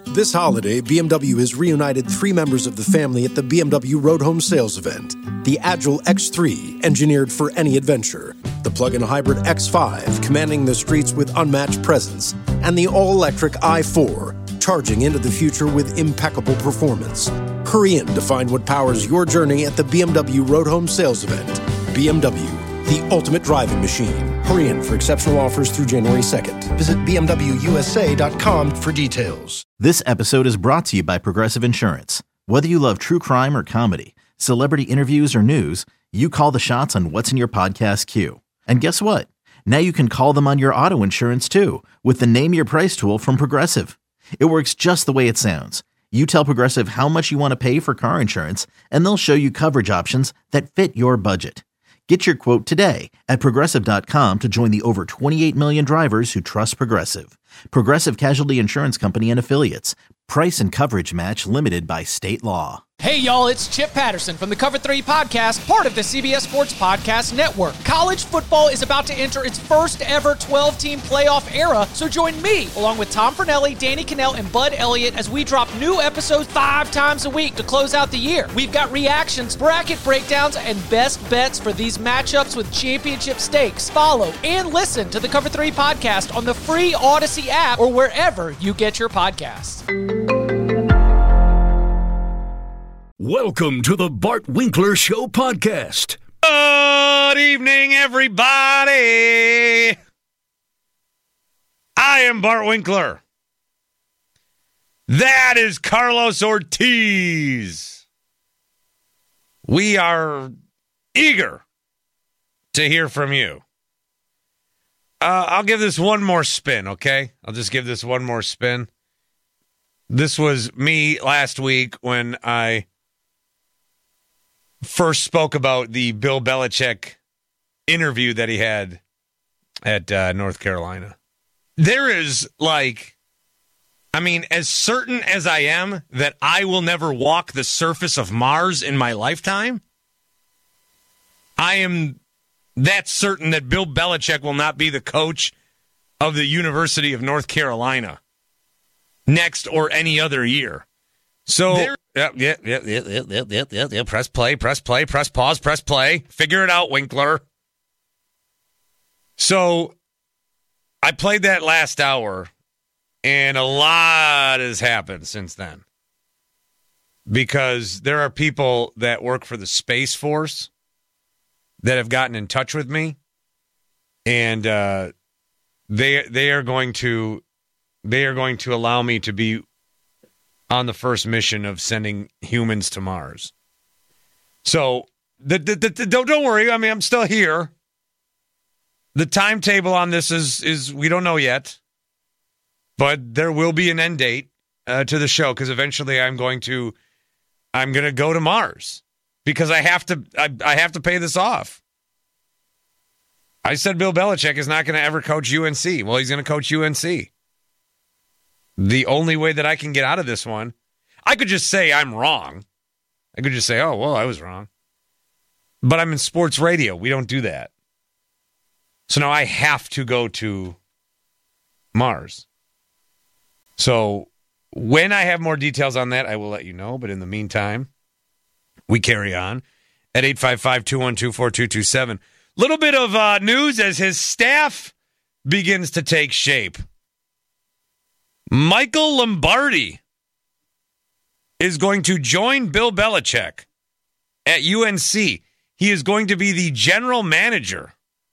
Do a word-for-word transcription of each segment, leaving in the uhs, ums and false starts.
This holiday, B M W has reunited three members of the family at the B M W Road Home Sales event. The Agile X three, engineered for any adventure. The plug-in hybrid X five, commanding the streets with unmatched presence. And the all-electric i four, charging into the future with impeccable performance. Hurry in to find what powers your journey at the B M W Road Home Sales event. B M W, the ultimate driving machine. Hurry in for exceptional offers through January second. Visit B M W U S A dot com for details. This episode is brought to you by Progressive Insurance. Whether you love true crime or comedy, celebrity interviews or news, you call the shots on what's in your podcast queue. And guess what? Now you can call them on your auto insurance too with the Name Your Price tool from Progressive. It works just the way it sounds. You tell Progressive how much you want to pay for car insurance, and they'll show you coverage options that fit your budget. Get your quote today at Progressive dot com to join the over twenty-eight million drivers who trust Progressive. Progressive Casualty Insurance Company and Affiliates. Price and coverage match limited by state law. Hey, y'all, it's Chip Patterson from the Cover three Podcast, part of the C B S Sports Podcast Network. College football is about to enter its first ever twelve-team playoff era, so join me, along with Tom Fornelli, Danny Cannell, and Bud Elliott, as we drop new episodes five times a week to close out the year. We've got reactions, bracket breakdowns, and best bets for these matchups with championship stakes. Follow and listen to the Cover three Podcast on the free Odyssey app or wherever you get your podcasts. Welcome to the Bart Winkler Show podcast. Good evening, everybody. I am Bart Winkler. That is Carlos Ortiz. We are eager to hear from you. Uh, I'll give this one more spin, okay? I'll just give this one more spin. This was me last week when I first spoke about the Bill Belichick interview that he had at uh, North Carolina. There is, like, I mean, as certain as I am that I will never walk the surface of Mars in my lifetime, I am that certain that Bill Belichick will not be the coach of the University of North Carolina next or any other year. So, there- yeah, yeah, yeah, yeah, yeah, yeah, yeah, yeah, yeah. Press play, press play, press pause, press play. Figure it out, Winkler. So, I played that last hour, and a lot has happened since then. Because there are people that work for the Space Force that have gotten in touch with me, and uh, they they are going to they are going to allow me to be on the first mission of sending humans to Mars. So, the, the, the, don't don't worry. I mean, I'm still here. The timetable on this is is we don't know yet, but there will be an end date uh, to the show because eventually I'm going to I'm going to go to Mars because I have to I, I have to pay this off. I said Bill Belichick is not going to ever coach U N C. Well, he's going to coach U N C. The only way that I can get out of this one, I could just say I'm wrong. I could just say, oh, well, I was wrong. But I'm in sports radio. We don't do that. So now I have to go to Mars. So when I have more details on that, I will let you know. But in the meantime, we carry on at eight five five, two one two, four two two seven. Little bit of uh, news as his staff begins to take shape. Michael Lombardi is going to join Bill Belichick at U N C. He is going to be the general manager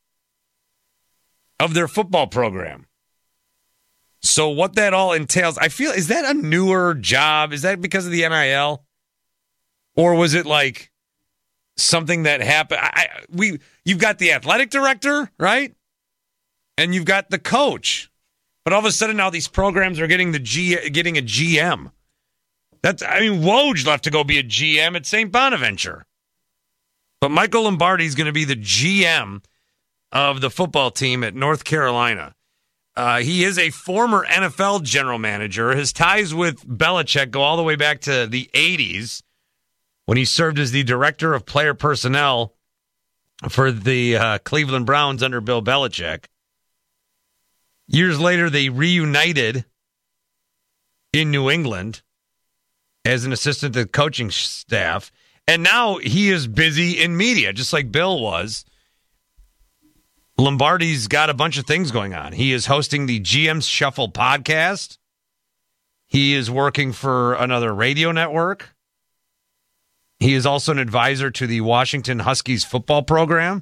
of their football program. So what that all entails, I feel, is that a newer job? Is that because of the N I L? Or was it like something that happened? I, I, we, you've got the athletic director, right? And you've got the coach. But all of a sudden now these programs are getting the G, getting a G M. That's, I mean, Woj left to go be a G M at Saint Bonaventure. But Michael Lombardi is going to be the G M of the football team at North Carolina. Uh, he is a former N F L general manager. His ties with Belichick go all the way back to the eighties when he served as the director of player personnel for the uh, Cleveland Browns under Bill Belichick. Years later, they reunited in New England as an assistant to the coaching staff. And now he is busy in media, just like Bill was. Lombardi's got a bunch of things going on. He is hosting the G M's Shuffle podcast. He is working for another radio network. He is also an advisor to the Washington Huskies football program.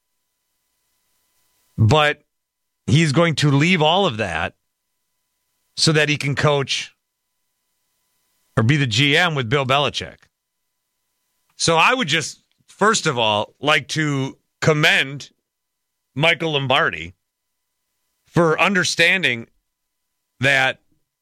But he's going to leave all of that so that he can coach or be the G M with Bill Belichick. So I would just, first of all, like to commend Michael Lombardi for understanding that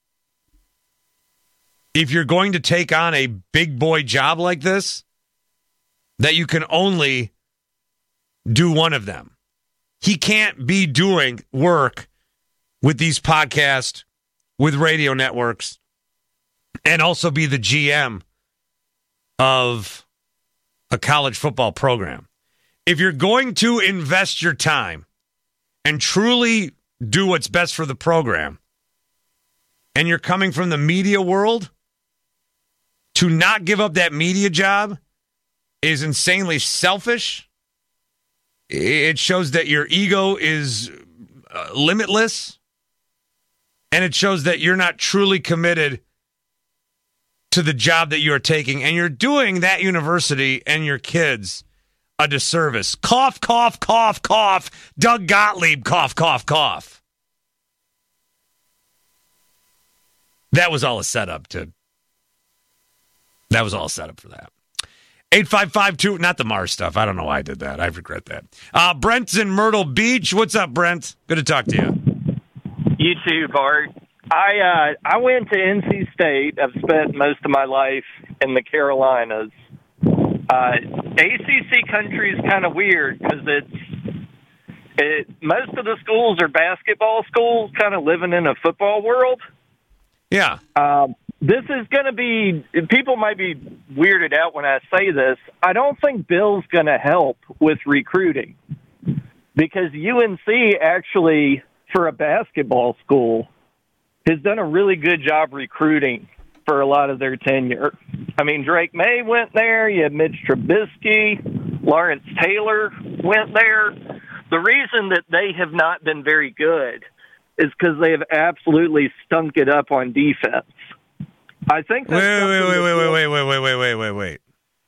if you're going to take on a big boy job like this, that you can only do one of them. He can't be doing work with these podcasts, with radio networks, and also be the G M of a college football program. If you're going to invest your time and truly do what's best for the program, and you're coming from the media world, to not give up that media job is insanely selfish. It shows that your ego is uh, limitless, and it shows that you're not truly committed to the job that you're taking, and you're doing that university and your kids a disservice. Cough, cough, cough, cough. Doug Gottlieb, cough, cough, cough. That was all a setup to. That was all set up for that. eight five five two, not the Mars stuff. I don't know why I did that. I regret that. Uh, Brent's in Myrtle Beach. What's up, Brent? Good to talk to you. You too, Bart. I uh, I went to N C State. I've spent most of my life in the Carolinas. Uh, A C C country is kind of weird because it's it. Most of the schools are basketball schools, kind of living in a football world. Yeah. Um, this is going to be. People might be weirded out when I say this. I don't think Bill's going to help with recruiting because U N C actually, for a basketball school, has done a really good job recruiting for a lot of their tenure. I mean, Drake May went there. You had Mitch Trubisky. Lawrence Taylor went there. The reason that they have not been very good is because they have absolutely stunk it up on defense. I think that's wait, wait, wait, wait, wait, wait, wait, wait, wait, wait, wait, wait.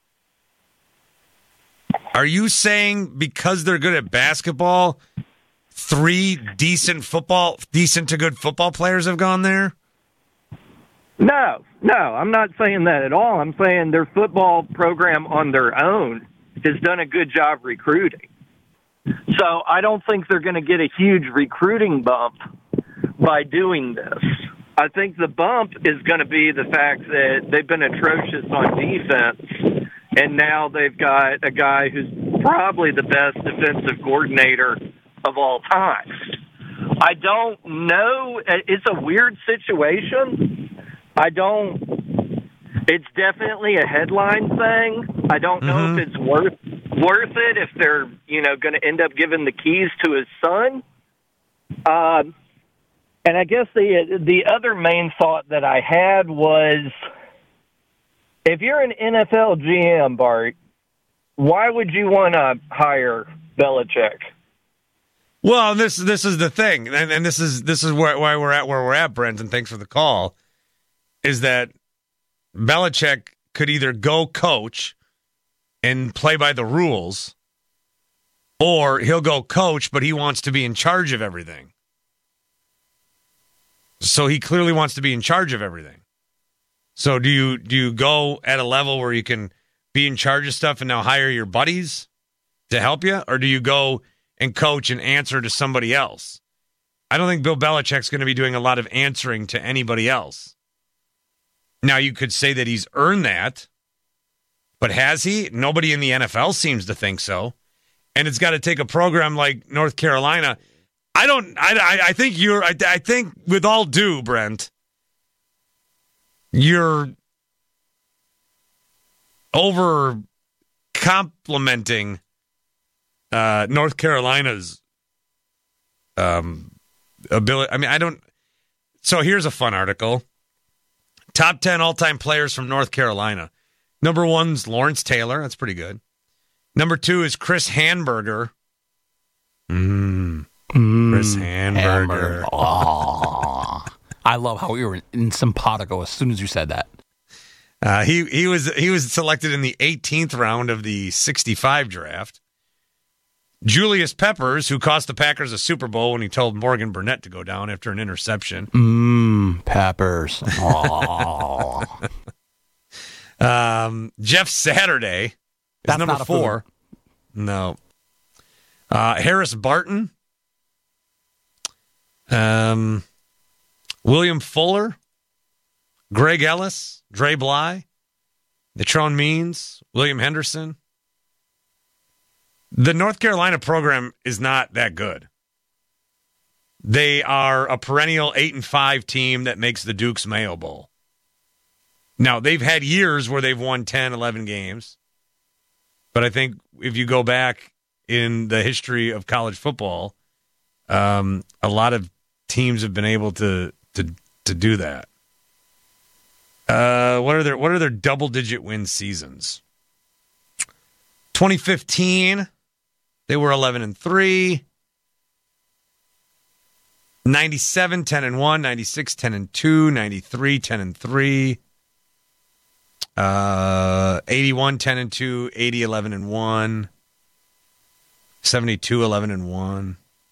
Are you saying because they're good at basketball, three decent football, decent to good football players have gone there? No, no, I'm not saying that at all. I'm saying their football program on their own has done a good job recruiting. So I don't think they're going to get a huge recruiting bump by doing this. I think the bump is going to be the fact that they've been atrocious on defense, and now they've got a guy who's probably the best defensive coordinator of all time. I don't know. It's a weird situation. I don't. It's definitely a headline thing. I don't know mm-hmm. if it's worth worth it if they're you know going to end up giving the keys to his son. Uh, and I guess the the other main thought that I had was, if you're an N F L G M, Bart, why would you want to hire Belichick? Well, this this is the thing, and, and this is this is where, why we're at where we're at, Brent. And thanks for the call. Is that Belichick could either go coach and play by the rules, or he'll go coach, but he wants to be in charge of everything. So he clearly wants to be in charge of everything. So do you do you go at a level where you can be in charge of stuff and now hire your buddies to help you, or do you go and coach and answer to somebody else? I don't think Bill Belichick's going to be doing a lot of answering to anybody else. Now, you could say that he's earned that, but has he? Nobody in the N F L seems to think so. And it's got to take a program like North Carolina. I don't, I, I think you're, I, I think with all due, Brent, you're over complimenting uh, North Carolina's um, ability. I mean, I don't, so here's a fun article. Top ten all-time players from North Carolina. Number one's Lawrence Taylor. That's pretty good. Number two is Chris Hanburger. Mm. Mm. Chris Hanburger. Oh. I love how we were in simpatico as soon as you said that. Uh, he he was he was selected in the eighteenth round of the sixty-five draft. Julius Peppers, who cost the Packers a Super Bowl when he told Morgan Burnett to go down after an interception. Mmm, Peppers. Oh. um, Jeff Saturday is That's number not a four. food. No. Uh, Harris Barton. Um, William Fuller. Greg Ellis. Dre Bly. Natrone Means. William Henderson. The North Carolina program is not that good. They are a perennial eight and five team that makes the Duke's Mayo Bowl. Now, they've had years where they've won ten, eleven games. But I think if you go back in the history of college football, um, a lot of teams have been able to to to do that. Uh, what are their what are their double digit win seasons? twenty fifteen, they were eleven and three. ninety-seven, ten and one. ninety-six, ten and two. ninety-three, ten and three. Uh, eighty-one, ten and two. eighty, eleven and one. seventy-two, eleven and one.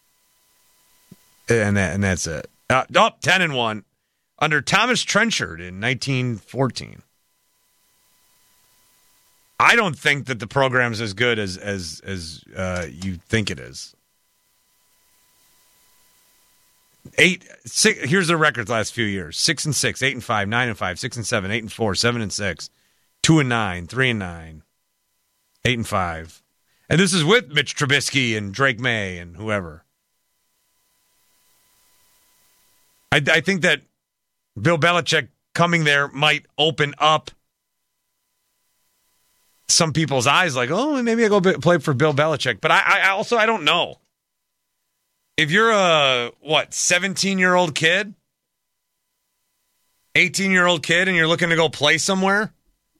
And that, and that's it. Uh, oh, ten and one under Thomas Trenchard in nineteen fourteen. I don't think that the program's as good as as as uh, you think it is. Eight, six. Here's their records the last few years: six and six, eight and five, nine and five, six and seven, eight and four, seven and six, two and nine, three and nine, eight and five. And this is with Mitch Trubisky and Drake May and whoever. I, I think that Bill Belichick coming there might open up some people's eyes, like, oh, maybe I go play for Bill Belichick. But I, I also, I don't know. If you're a, what, seventeen-year-old kid, eighteen-year-old kid, and you're looking to go play somewhere,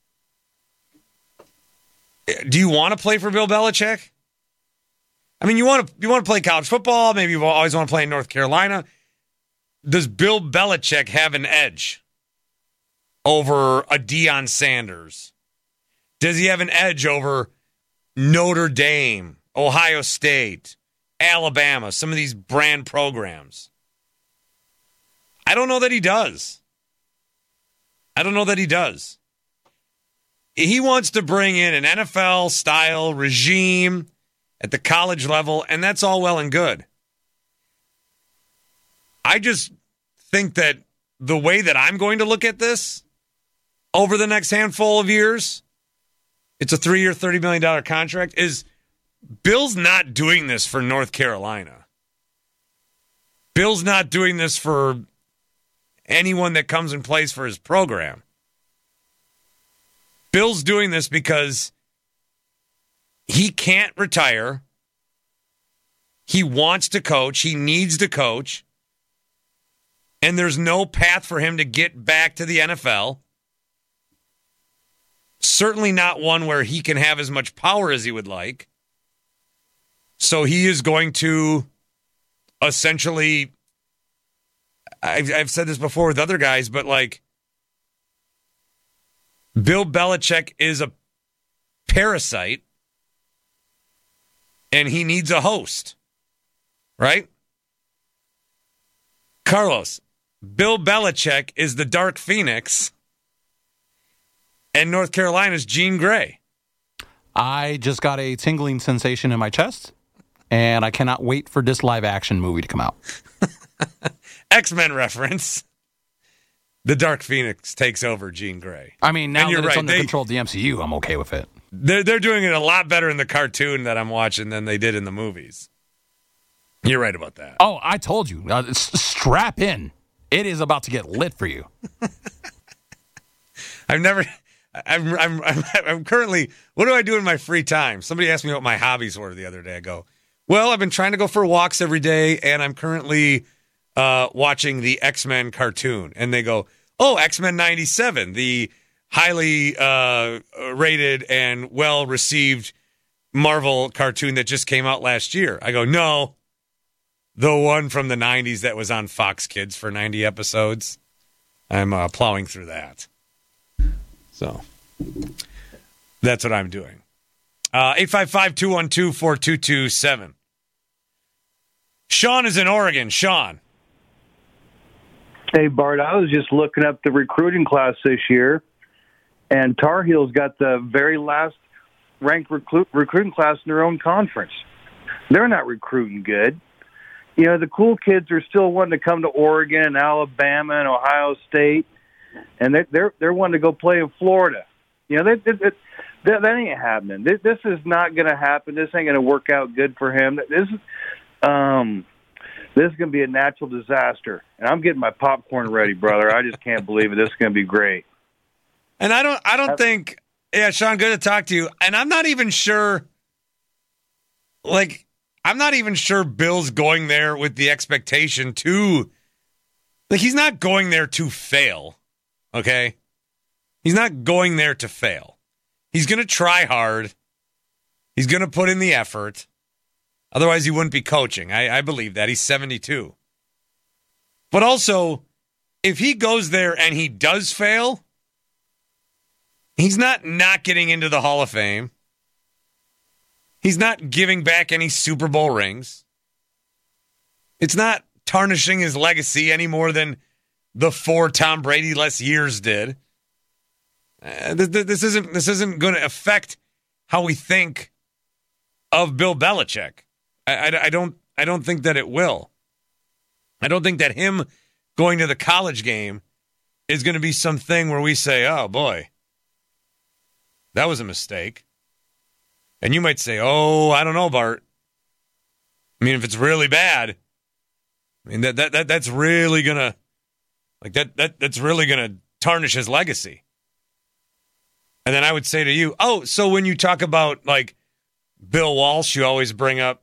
do you want to play for Bill Belichick? I mean, you want to you want to play college football. Maybe you always want to play in North Carolina. Does Bill Belichick have an edge over a Deion Sanders? Does he have an edge over Notre Dame, Ohio State, Alabama, some of these brand programs? I don't know that he does. I don't know that he does. He wants to bring in an N F L-style regime at the college level, and that's all well and good. I just think that the way that I'm going to look at this over the next handful of years, it's a three-year, thirty million dollars contract, is Bill's not doing this for North Carolina. Bill's not doing this for anyone that comes and plays for his program. Bill's doing this because he can't retire. He wants to coach. He needs to coach. And there's no path for him to get back to the N F L. Certainly not one where he can have as much power as he would like. So he is going to essentially, I've, I've said this before with other guys, but like, Bill Belichick is a parasite and he needs a host, right? Carlos, Bill Belichick is the Dark Phoenix and North Carolina's Jean Grey. I just got a tingling sensation in my chest, and I cannot wait for this live-action movie to come out. X-Men reference. The Dark Phoenix takes over Jean Grey. I mean, now that it's right. under they, control of the M C U, I'm okay with it. They're, they're doing it a lot better in the cartoon that I'm watching than they did in the movies. You're right about that. Oh, I told you. Uh, s- strap in. It is about to get lit for you. I've never... I'm, I'm I'm I'm currently, what do I do in my free time? Somebody asked me what my hobbies were the other day. I go, well, I've been trying to go for walks every day, and I'm currently uh, watching the X-Men cartoon. And they go, Oh, X-Men ninety-seven, the highly uh, rated and well-received Marvel cartoon that just came out last year. I go, no, the one from the nineties that was on Fox Kids for ninety episodes. I'm uh, plowing through that. So that's what I'm doing. Uh, eight five five, two one two, four two two seven. Sean is in Oregon. Sean. Hey, Bart, I was just looking up the recruiting class this year, and Tar Heels got the very last ranked recruit, recruiting class in their own conference. They're not recruiting good. You know, the cool kids are still wanting to come to Oregon and Alabama and Ohio State, and they're they're, they're wanting to go play in Florida. You know, they, they, they, that, that ain't happening. This, this is not going to happen. This ain't going to work out good for him. This is um, this is going to be a natural disaster, and I'm getting my popcorn ready, brother. I just can't believe it. This is going to be great. And I don't, I don't think, yeah, Sean, good to talk to you. And I'm not even sure, like. I'm not even sure Bill's going there with the expectation to, like, he's not going there to fail, okay? He's not going there to fail. He's going to try hard. He's going to put in the effort. Otherwise, he wouldn't be coaching. I, I believe that. He's seventy-two. But also, if he goes there and he does fail, he's not not getting into the Hall of Fame. He's not giving back any Super Bowl rings. It's not tarnishing his legacy any more than the four Tom Brady-less years did. Uh, this, this isn't this isn't going to affect how we think of Bill Belichick. I, I, I don't I don't think that it will. I don't think that him going to the college game is going to be something where we say, "Oh boy, that was a mistake." And you might say, oh, I don't know, Bart. I mean, if it's really bad, I mean, that that, that that's really going to, like, that, that that's really going to tarnish his legacy. And then I would say to you, oh, so when you talk about, like, Bill Walsh, you always bring up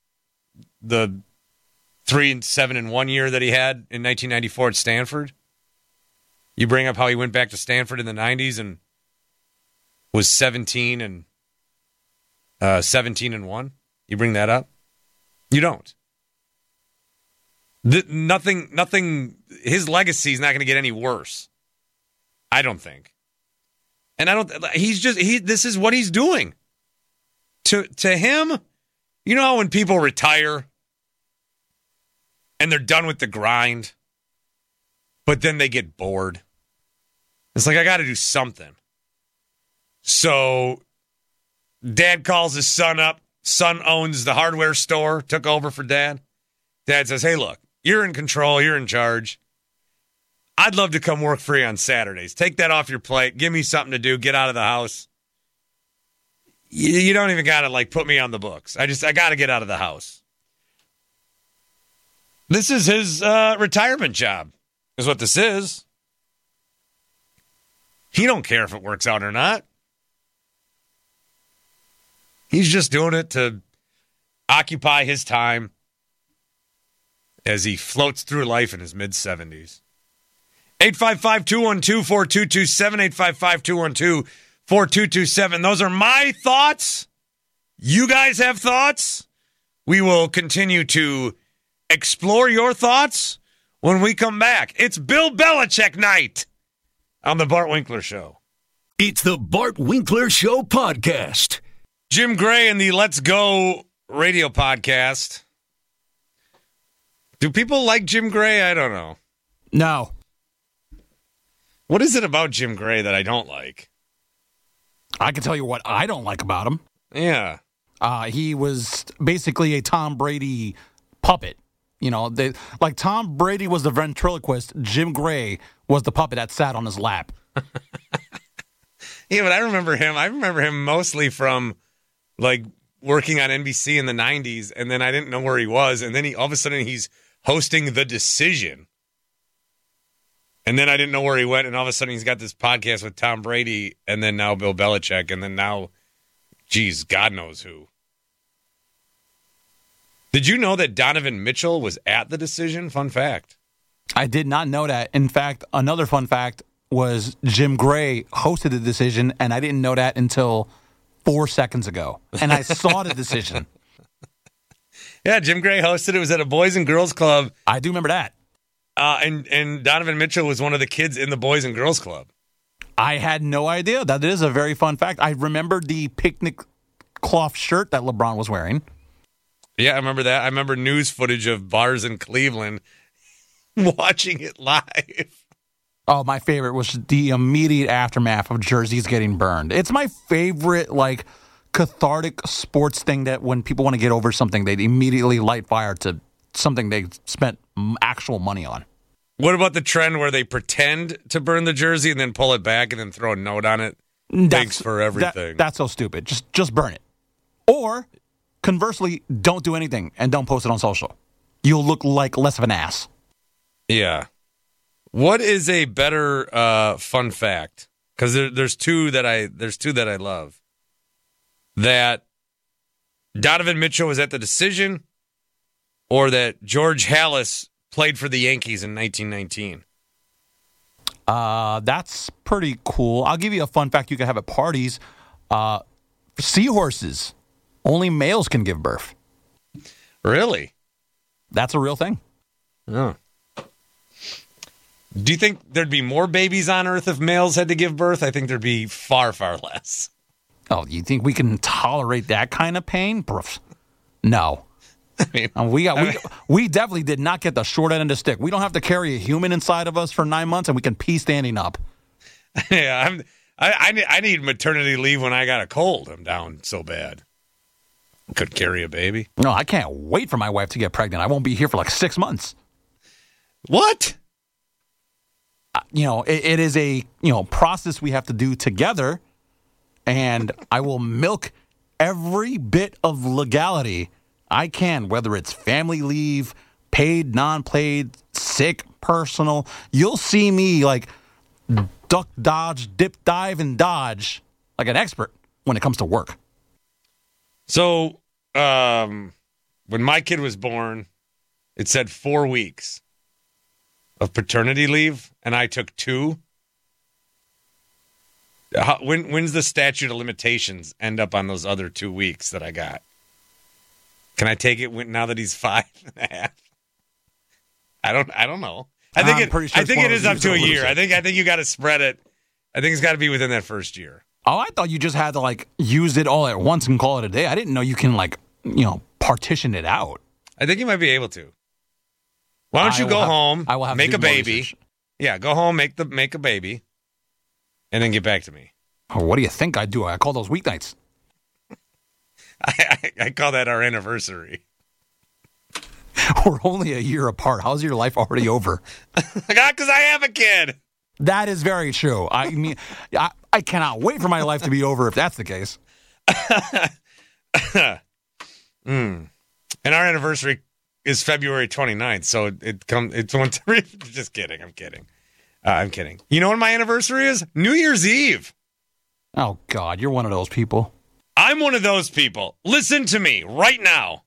the three and seven and one year that he had in nineteen ninety-four at Stanford. You bring up how he went back to Stanford in the nineties and was seventeen and Uh, seventeen and one. You bring that up? You don't. The, nothing, nothing, his legacy is not going to get any worse. I don't think. And I don't, he's just, he, this is what he's doing. To, to him, you know how when people retire and they're done with the grind, but then they get bored? It's like, I got to do something. So, Dad calls his son up. Son owns the hardware store, took over for Dad. Dad says, hey, look, you're in control. You're in charge. I'd love to come work for you on Saturdays. Take that off your plate. Give me something to do. Get out of the house. You, you don't even got to, like, put me on the books. I just, I got to get out of the house. This is his uh, retirement job, is what this is. He don't care if it works out or not. He's just doing it to occupy his time as he floats through life in his mid-seventies. eight five five, two one two, four two two seven, eight five five, two one two, four two two seven. Those are my thoughts. You guys have thoughts? We will continue to explore your thoughts when we come back. It's Bill Belichick night on the Bart Winkler Show. It's the Bart Winkler Show podcast. Jim Gray and the Let's Go radio podcast. Do people like Jim Gray? I don't know. No. What is it about Jim Gray that I don't like? I can tell you what I don't like about him. Yeah. Uh, he was basically a Tom Brady puppet. You know, they, like Tom Brady was the ventriloquist, Jim Gray was the puppet that sat on his lap. Yeah, but I remember him. I remember him mostly from, like, working on N B C in the nineties, and then I didn't know where he was, and then he all of a sudden he's hosting The Decision. And then I didn't know where he went, and all of a sudden he's got this podcast with Tom Brady, and then now Bill Belichick, and then now, geez, God knows who. Did you know that Donovan Mitchell was at The Decision? Fun fact. I did not know that. In fact, another fun fact was Jim Gray hosted the decision, and I didn't know that until four seconds ago. And I saw the decision. Yeah, Jim Gray hosted. It was at a Boys and Girls Club. I do remember that. Uh, and, and Donovan Mitchell was one of the kids in the Boys and Girls Club. I had no idea. That is a very fun fact. I remembered the picnic cloth shirt that LeBron was wearing. Yeah, I remember that. I remember news footage of bars in Cleveland watching it live. Oh, my favorite was the immediate aftermath of jerseys getting burned. It's my favorite, like, cathartic sports thing that when people want to get over something, they immediately light fire to something they spent actual money on. What about the trend where they pretend to burn the jersey and then pull it back and then throw a note on it? That's, Thanks for everything. That, that's so stupid. Just just burn it. Or, conversely, don't do anything and don't post it on social. You'll look like less of an ass. Yeah. What is a better uh, fun fact? Because there, there's two that I there's two that I love. That Donovan Mitchell was at the decision, or that George Halas played for the Yankees in nineteen nineteen. Uh, that's pretty cool. I'll give you a fun fact you can have at parties. Uh, seahorses, only males can give birth. Really? That's a real thing. Oh. Do you think there'd be more babies on Earth if males had to give birth? I think there'd be far, far less. Oh, you think we can tolerate that kind of pain? No. I mean, uh, we got I we mean, we definitely did not get the short end of the stick. We don't have to carry a human inside of us for nine months, and we can pee standing up. Yeah, I'm. I, I need I need maternity leave when I got a cold. I'm down so bad. Could carry a baby. No, I can't wait for my wife to get pregnant. I won't be here for like six months. What? Uh, you know, it, it is a you know process we have to do together, and I will milk every bit of legality I can, whether it's family leave, paid, non-paid, sick, personal. You'll see me like duck, dodge, dip, dive, and dodge like an expert when it comes to work. So, um, when my kid was born, it said four weeks of paternity leave, and I took two. How, when when's the statute of limitations end up on those other two weeks that I got? Can I take it when, now that he's five and a half? I don't. I don't know. I think I'm it. pretty sure I think it's it one is of up those to a years year. that I think. I think you got to spread it. I think it's got to be within that first year. Oh, I thought you just had to like use it all at once and call it a day. I didn't know you can like you know partition it out. I think you might be able to. Why don't I you will go have- home? I will have to make do a more baby. research. Yeah, go home, make the make a baby, and then get back to me. Oh, what do you think I do? I call those weeknights. I, I, I call that our anniversary. We're only a year apart. How's your life already over? Because I have a kid. That is very true. I mean, I, I cannot wait for my life to be over if that's the case. mm. And our anniversary is February twenty-ninth, so it, it comes. It's one. Just kidding. I'm kidding. Uh, I'm kidding. You know when my anniversary is? New Year's Eve. Oh God, you're one of those people. I'm one of those people. Listen to me right now.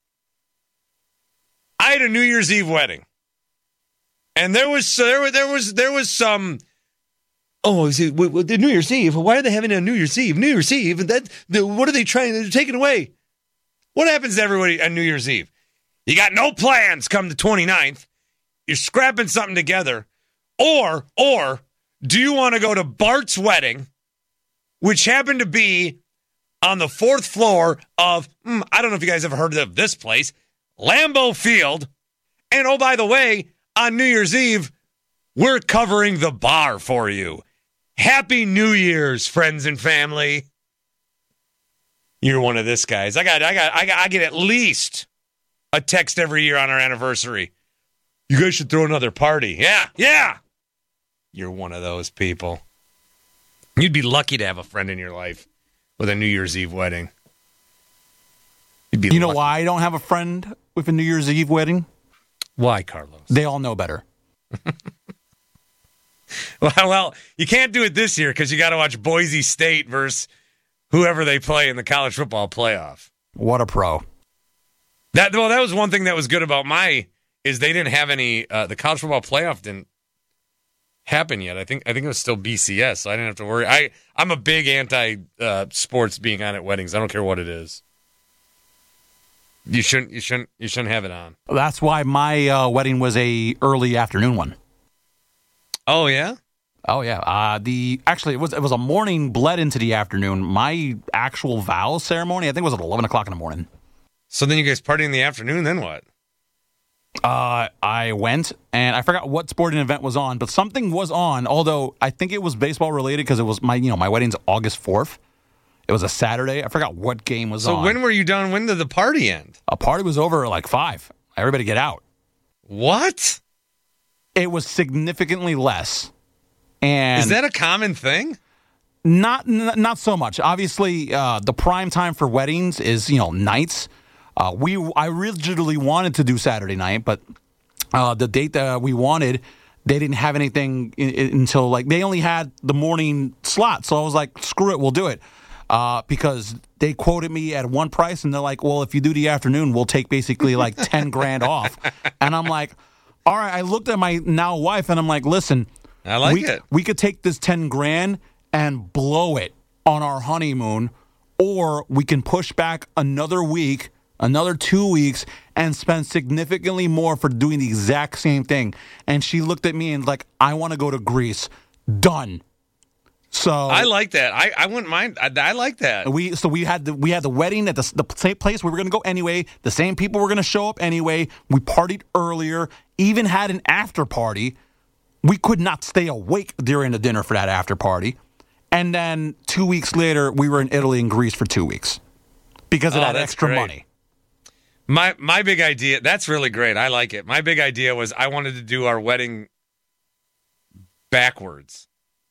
I had a New Year's Eve wedding, and there was there was there was there was some. Oh, is it, what, the New Year's Eve? Why are they having a New Year's Eve? New Year's Eve, and that the, what are they trying? They're taking away. What happens to everybody on New Year's Eve? You got no plans come the twenty-ninth. You're scrapping something together, or or do you want to go to Bart's wedding, which happened to be on the fourth floor of mm, I don't know if you guys ever heard of this place. Lambeau Field. And oh, by the way, on New Year's Eve, we're covering the bar for you. Happy New Year's, friends and family. You're one of this guys. I got, I got, I got, I get at least a text every year on our anniversary. You guys should throw another party. Yeah, yeah. You're one of those people. You'd be lucky to have a friend in your life with a New Year's Eve wedding. You'd be You know lucky. why I don't have a friend with a New Year's Eve wedding? Why, Carlos? They all know better. Well, well, you can't do it this year because you got to watch Boise State versus whoever they play in the college football playoff. What a pro. That well, that was one thing that was good about my is they didn't have any. Uh, the college football playoff didn't happen yet. I think I think it was still B C S, so I didn't have to worry. I I'm a big anti uh, sports being on at weddings. I don't care what it is. You shouldn't you shouldn't you shouldn't have it on. That's why my uh, wedding was a early afternoon one. Oh yeah. Oh yeah. Uh, the actually it was it was a morning bled into the afternoon. My actual vows ceremony I think was at eleven o'clock in the morning. So then you guys party in the afternoon. Then what? Uh, I went, and I forgot what sporting event was on, but something was on, although I think it was baseball related because it was my, you know, my wedding's August fourth. It was a Saturday. I forgot what game was so on. So when were you done? When did the party end? A party was over at like five. Everybody get out. What? It was significantly less. And is that a common thing? Not, n- not so much. Obviously, uh, the prime time for weddings is, you know, nights. Uh, we I originally wanted to do Saturday night, but uh, the date that we wanted, they didn't have anything in, in, until like they only had the morning slot. So I was like, screw it, we'll do it uh, because they quoted me at one price, and they're like, well, if you do the afternoon, we'll take basically like ten grand off. And I'm like, all right. I looked at my now wife, and I'm like, listen, I like we, it. We could take this ten grand and blow it on our honeymoon, or we can push back another week. Another two weeks and spend significantly more for doing the exact same thing. And she looked at me and like, I want to go to Greece. Done. So I like that. I, I wouldn't mind. I, I like that. We so we had the we had the wedding at the, the same place we were going to go anyway. The same people were going to show up anyway. We partied earlier. Even had an after party. We could not stay awake during the dinner for that after party. And then two weeks later, we were in Italy and Greece for two weeks because of oh, that extra great. money. My my big idea, that's really great. I like it. My big idea was I wanted to do our wedding backwards.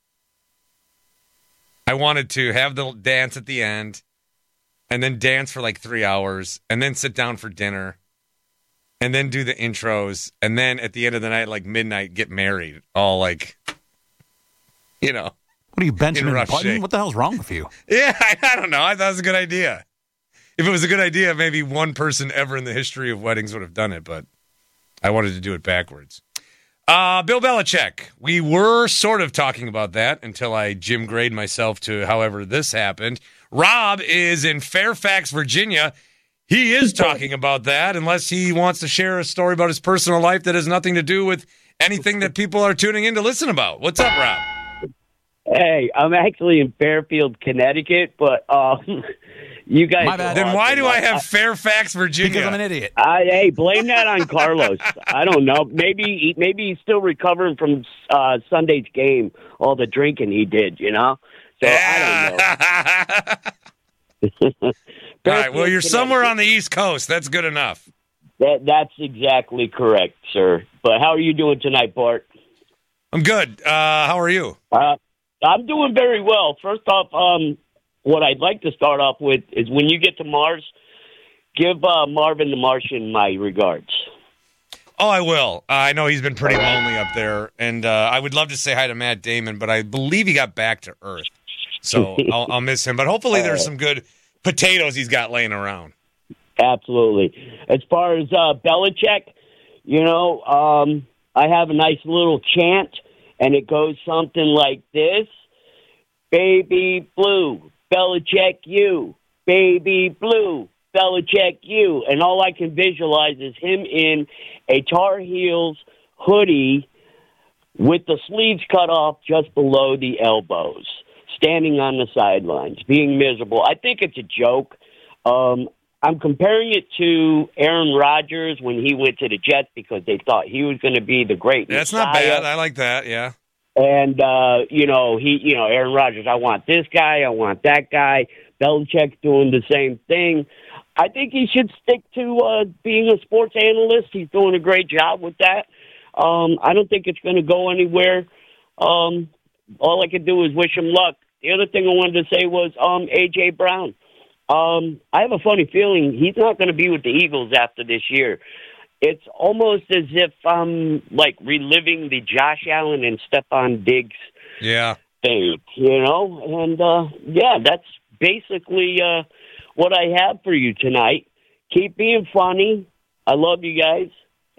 I wanted to have the dance at the end and then dance for like three hours and then sit down for dinner and then do the intros and then at the end of the night, like midnight, get married. All like, you know. What are you, Benjamin Button? Shape. What the hell's wrong with you? Yeah, I, I don't know. I thought it was a good idea. If it was a good idea, maybe one person ever in the history of weddings would have done it, but I wanted to do it backwards. Uh, Bill Belichick. We were sort of talking about that until I Jim Grade myself to however this happened. Rob is in Fairfax, Virginia. He is talking about that unless he wants to share a story about his personal life that has nothing to do with anything that people are tuning in to listen about. What's up, Rob? Hey, I'm actually in Fairfield, Connecticut, but um, you guys. My bad. Then why do I have Fairfax, Virginia? Because I'm an idiot. I, hey, blame that on Carlos. I don't know. Maybe maybe he's still recovering from uh, Sunday's game, all the drinking he did. You know. So I don't know. All right. Well, you're somewhere on the East Coast. That's good enough. That that's exactly correct, sir. But how are you doing tonight, Bart? I'm good. Uh, how are you? Uh, I'm doing very well. First off, um, what I'd like to start off with is when you get to Mars, give uh, Marvin the Martian my regards. Oh, I will. Uh, I know he's been pretty lonely up there, and uh, I would love to say hi to Matt Damon, but I believe he got back to Earth, so I'll, I'll miss him. But hopefully there's some good potatoes he's got laying around. Absolutely. As far as uh, Belichick, you know, um, I have a nice little chant, and it goes something like this. Baby Blue, Belichick you. Baby Blue, Belichick you. And all I can visualize is him in a Tar Heels hoodie with the sleeves cut off just below the elbows, standing on the sidelines, being miserable. I think it's a joke. Um, I'm comparing it to Aaron Rodgers when he went to the Jets because they thought he was going to be the great That's Messiah. not bad. I like that, yeah. And, uh, you know, he, you know, Aaron Rodgers, I want this guy, I want that guy. Belichick's doing the same thing. I think he should stick to uh, being a sports analyst. He's doing a great job with that. Um, I don't think it's going to go anywhere. Um, all I can do is wish him luck. The other thing I wanted to say was um, A J. Brown. Um, I have a funny feeling he's not going to be with the Eagles after this year. It's almost as if I'm like reliving the Josh Allen and Stephon Diggs yeah. thing, you know? And, uh, yeah, that's basically uh, what I have for you tonight. Keep being funny. I love you guys.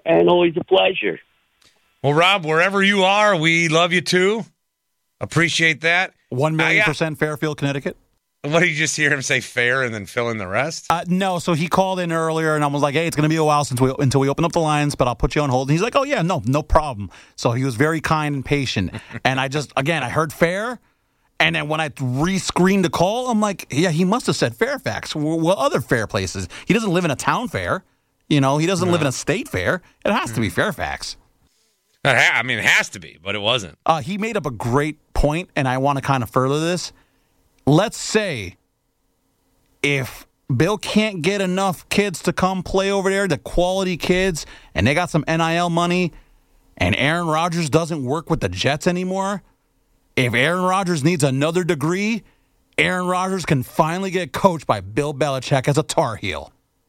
and always a pleasure. Well, Rob, wherever you are, we love you too. Appreciate that. One million uh, yeah. percent Fairfield, Connecticut. What did you just hear him say? Fair, and then fill in the rest? Uh, no, so he called in earlier, and I was like, "Hey, it's going to be a while since we until we open up the lines, but I'll put you on hold." And he's like, "Oh yeah, no, no problem." So he was very kind and patient. And I just, again, I heard fair, and then when I re-screened the call, I'm like, "Yeah, he must have said Fairfax. What other fair places? He doesn't live in a town fair, you know. He doesn't no. live in a state fair. It has mm-hmm. to be Fairfax." I mean, it has to be, but it wasn't. Uh, he made up a great point, and I want to kind of further this. Let's say if Bill can't get enough kids to come play over there, the quality kids, and they got some N I L money, and Aaron Rodgers doesn't work with the Jets anymore, if Aaron Rodgers needs another degree, Aaron Rodgers can finally get coached by Bill Belichick as a Tar Heel.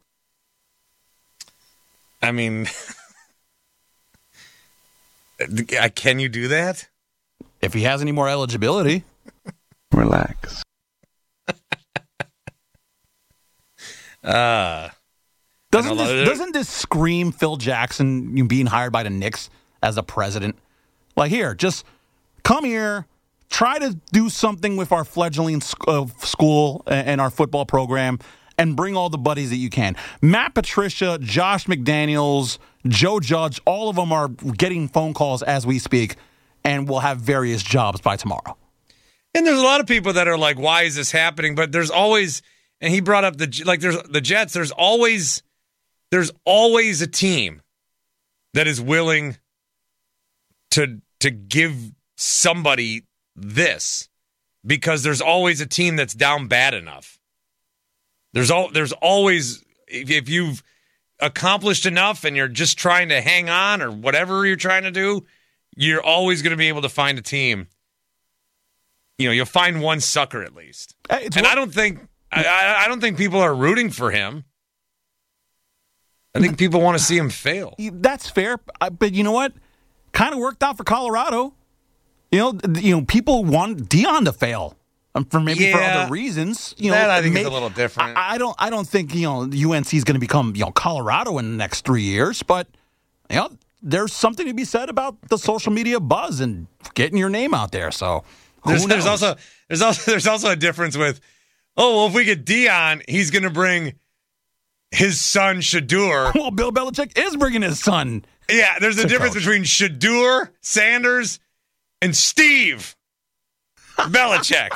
I mean, can you do that? If he has any more eligibility. Relax. uh, doesn't this, doesn't this scream Phil Jackson being hired by the Knicks as a president? Like, here, just come here, try to do something with our fledgling uh, school and our football program, and bring all the buddies that you can. Matt Patricia, Josh McDaniels, Joe Judge, all of them are getting phone calls as we speak, and will have various jobs by tomorrow. And there's a lot of people that are like, why is this happening? But there's always, and he brought up the, like there's the Jets, there's always, there's always a team that is willing to, to give somebody this, because there's always a team that's down bad enough. There's all, there's always, if you've accomplished enough and you're just trying to hang on or whatever you're trying to do, you're always going to be able to find a team. You know, you'll find one sucker at least. Hey, and what? I don't think I, I don't think people are rooting for him. I think people want to see him fail. That's fair, but you know what? Kind of worked out for Colorado. You know, you know, people want Deion to fail um, for maybe yeah, for other reasons. You that know, I think may, is a little different. I, I don't. I don't think you know U N C is going to become you know Colorado in the next three years. But you know, there's something to be said about the social media buzz and getting your name out there. So. There's, there's also there's also there's also a difference with, oh, well, if we get Deion, he's going to bring his son Shadur. Well, Bill Belichick is bringing his son. Yeah, there's a difference coach. between Shadur Sanders and Steve Belichick.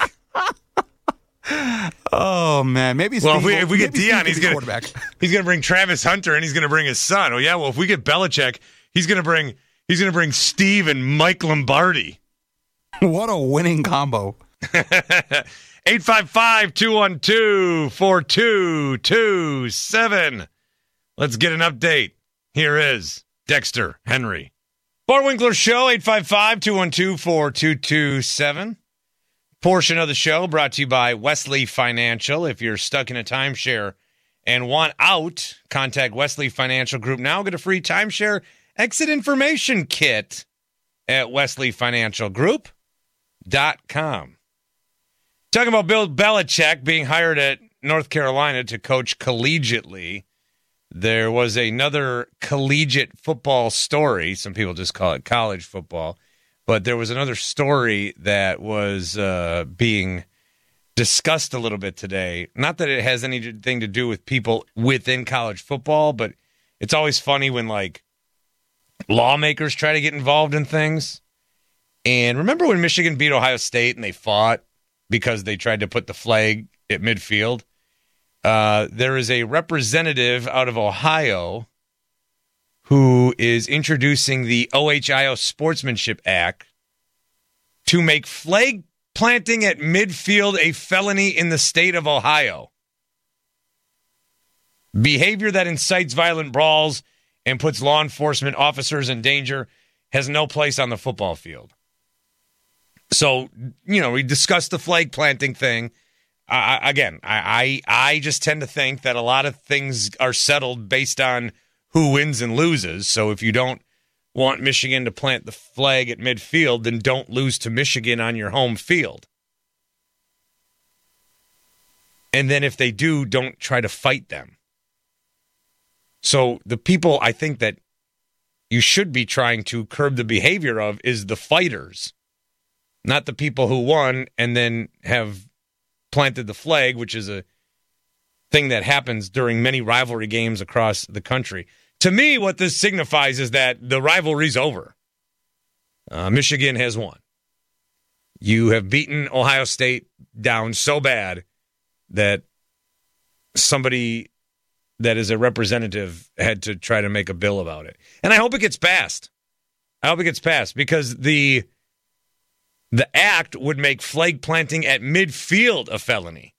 Oh man, maybe. Well, Steve, if we, if we get Deion, he's going to he's going to bring Travis Hunter and he's going to bring his son. Oh yeah, well, if we get Belichick, he's going to bring he's going to bring Steve and Mike Lombardi. What a winning combo. eight five five, two one two, four two two seven. Let's get an update. Here is Dexter Henry. Bart Winkler Show, eight five five, two one two, four two two seven. Portion of the show brought to you by Wesley Financial. If you're stuck in a timeshare and want out, contact Wesley Financial Group now. Get a free timeshare exit information kit at Wesley Financial Group. Dot com. Talking about Bill Belichick being hired at North Carolina to coach collegiately, there was another collegiate football story. Some people just call it college football, but there was another story that was uh, being discussed a little bit today. Not that it has anything to do with people within college football, but it's always funny when like lawmakers try to get involved in things. And remember when Michigan beat Ohio State and they fought because they tried to put the flag at midfield? Uh, there is a representative out of Ohio who is introducing the O H I O Sportsmanship Act to make flag planting at midfield a felony in the state of Ohio. Behavior that incites violent brawls and puts law enforcement officers in danger has no place on the football field. So, you know, we discussed the flag planting thing. Uh, again, I, I I just tend to think that a lot of things are settled based on who wins and loses. So if you don't want Michigan to plant the flag at midfield, then don't lose to Michigan on your home field. And then if they do, don't try to fight them. So the people I think that you should be trying to curb the behavior of is the fighters, not the people who won and then have planted the flag, which is a thing that happens during many rivalry games across the country. To me, what this signifies is that the rivalry's over. Uh, Michigan has won. You have beaten Ohio State down so bad that somebody that is a representative had to try to make a bill about it. And I hope it gets passed. I hope it gets passed because the the act would make flag planting at midfield a felony.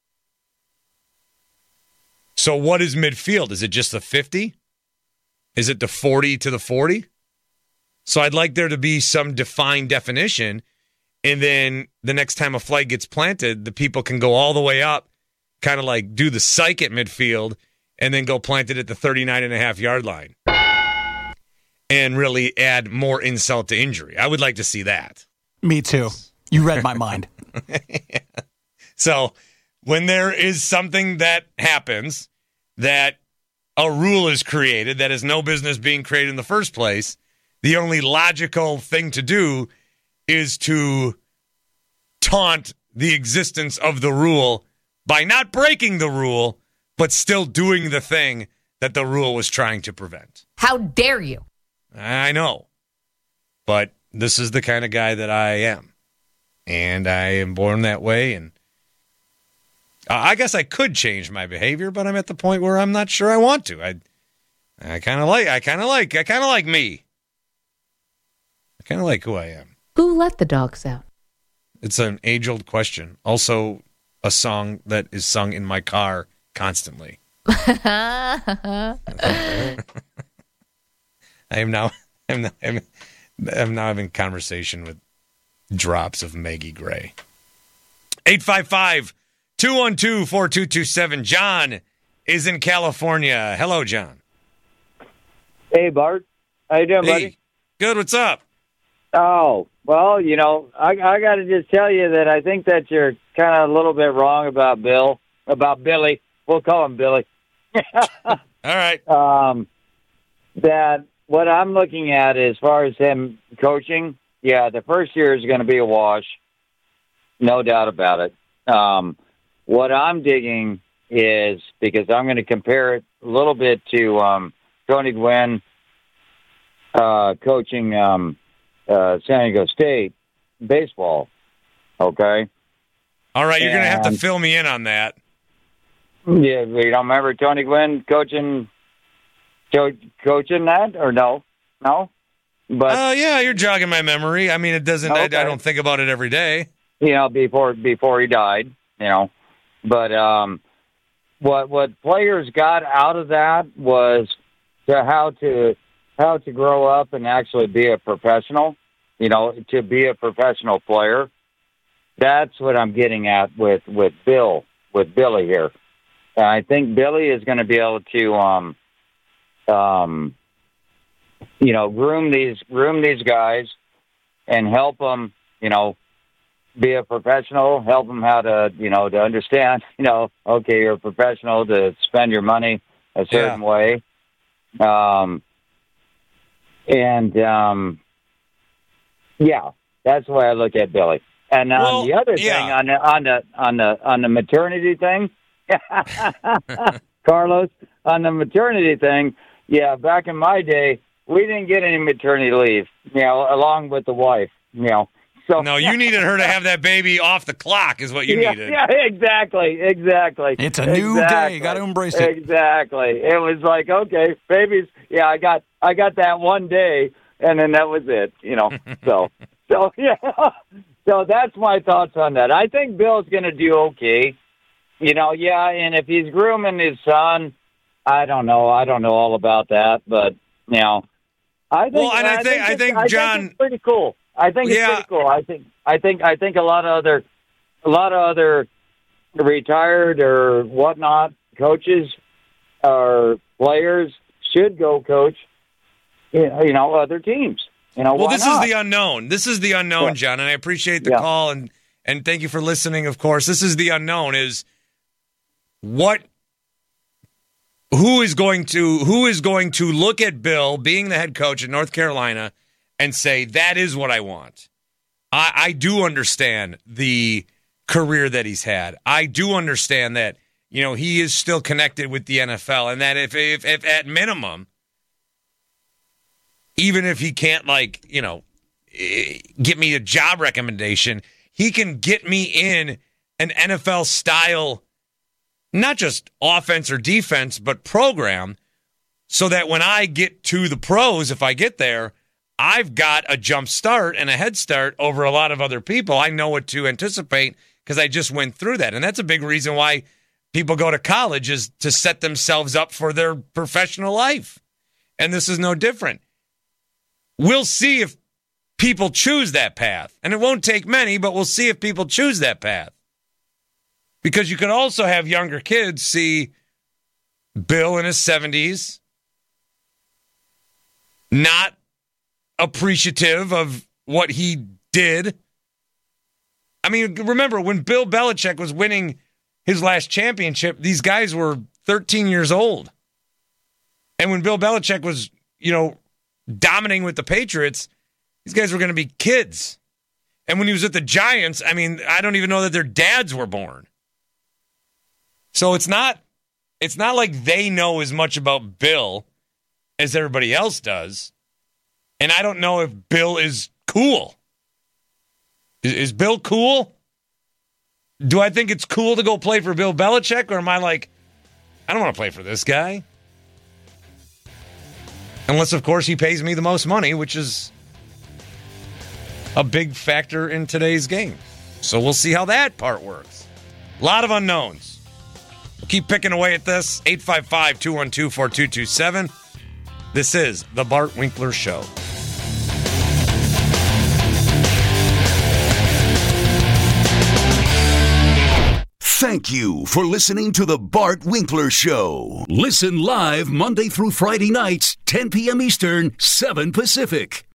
So what is midfield? Is it just the fifty? Is it the forty to the forty? So I'd like there to be some defined definition, and then the next time a flag gets planted, the people can go all the way up, kind of like do the psych at midfield, and then go plant it at the thirty-nine and a half yard line and really add more insult to injury. I would like to see that. Me too. You read my mind. Yeah. So when there is something that happens that a rule is created that has no business being created in the first place, the only logical thing to do is to taunt the existence of the rule by not breaking the rule, but still doing the thing that the rule was trying to prevent. How dare you? I know. But this is the kind of guy that I am. And I am born that way. And I guess I could change my behavior, but I'm at the point where I'm not sure I want to. I I kind of like, I kind of like, I kind of like me. I kind of like who I am. Who let the dogs out? It's an age-old question. Also, a song that is sung in my car constantly. I am now, I'm now, I'm, I'm now having conversation with drops of Maggie Gray. eight five five, two one two, four two two seven. John is in California. Hello, John. Hey, Bart. How you doing, hey. buddy? Good. What's up? Oh, well, you know, I, I got to just tell you that I think that you're kind of a little bit wrong about Bill, about Billy. We'll call him Billy. All right. Um, that what I'm looking at as far as him coaching, yeah, the first year is going to be a wash. No doubt about it. Um, what I'm digging is, because I'm going to compare it a little bit to um, Tony Gwynn uh, coaching um, uh, San Diego State baseball, okay? All right, you're and, going to have to fill me in on that. Yeah, you don't remember Tony Gwynn coaching co- coaching that, or no? No? But uh, yeah, you're jogging my memory. I mean, it doesn't. Okay. I, I don't think about it every day. You know, before before he died, you know. But um, what what players got out of that was to how to how to grow up and actually be a professional. You know, to be a professional player. That's what I'm getting at with with Bill with Billy here. And I think Billy is going to be able to, um, um, you know, groom these groom these guys and help them, you know, be a professional. Help them how to, you know, to understand, you know, okay, you're a professional, to spend your money a certain Yeah. way, um, and um, yeah, that's the way I look at Billy. And on Well, the other yeah. thing, on the on the on the on the maternity thing. Carlos, on the maternity thing, yeah, back in my day, we didn't get any maternity leave, you know, along with the wife, you know. So No, you needed her to have that baby off the clock is what you yeah, needed. Yeah, exactly, exactly. It's a new exactly. day. Got to embrace it. Exactly. It was like, okay, babies, yeah, I got I got that one day, and then that was it, you know. so, so yeah. So that's my thoughts on that. I think Bill's going to do okay. You know, yeah, and if he's grooming his son, I don't know. I don't know all about that, but you know, I think. Well, and I think- I it's- think, I John- think it's pretty cool. I think it's Yeah. pretty cool. I think. I think. I think a lot of other, a lot of other retired or whatnot coaches or players should go coach. You know, you know other teams. You know, Well, why this not? is the unknown. This is the unknown, Yeah. John, and I appreciate the Yeah. call and and thank you for listening. Of course, this is the unknown. Is what who is going to who is going to look at Bill being the head coach at North Carolina and say, that is what I want. I, I do understand the career that he's had. I do understand that, you know, he is still connected with the N F L, and that if, if, if at minimum, even if he can't, like, you know, get me a job recommendation, he can get me in an N F L style, not just offense or defense, but program, so that when I get to the pros, if I get there, I've got a jump start and a head start over a lot of other people. I know what to anticipate because I just went through that. And that's a big reason why people go to college, is to set themselves up for their professional life. And this is no different. We'll see if people choose that path. And it won't take many, but we'll see if people choose that path. Because you could also have younger kids see Bill in his seventies, not appreciative of what he did. I mean, remember when Bill Belichick was winning his last championship, these guys were thirteen years old. And when Bill Belichick was, you know, dominating with the Patriots, these guys were going to be kids. And when he was at the Giants, I mean, I don't even know that their dads were born. So it's not it's not like they know as much about Bill as everybody else does. And I don't know if Bill is cool. Is, is Bill cool? Do I think it's cool to go play for Bill Belichick? Or am I like, I don't want to play for this guy? Unless, of course, he pays me the most money, which is a big factor in today's game. So we'll see how that part works. A lot of unknowns. We'll keep picking away at this. eight five five, two one two, four two two seven. This is The Bart Winkler Show. Thank you for listening to The Bart Winkler Show. Listen live Monday through Friday nights, ten p.m. Eastern, seven Pacific.